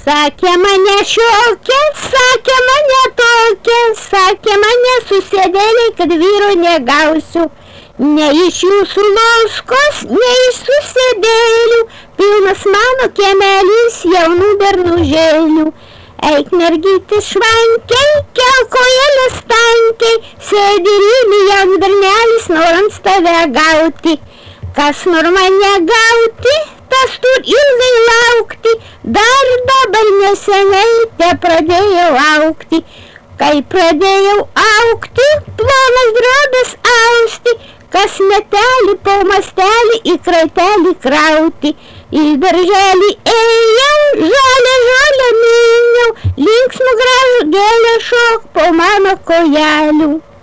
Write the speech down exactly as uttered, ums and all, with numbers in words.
Sakė mane šiokia, sakė mane tokia, sakė mane susėdėliai, kad vyro negausiu. Ne iš jūsų loskos, ne iš susėdėlių, pilnas mano kiemelis jaunų bernužėlių. Eik mergytis švankiai, kelkojėlės tankiai, sėdi rymi jam bernelis, norams tave gauti. Kas nor mane gauti, tas tur ilgai laukti, dar dabar neseniai te pradėjau aukti. Kai pradėjau aukti, plonas drobės austi, kas metelį po mastelį į kratelį krauti. Į darželį ėjau, žolę žolę myniau, linksmų gražų gėlę šok po mano kojelių.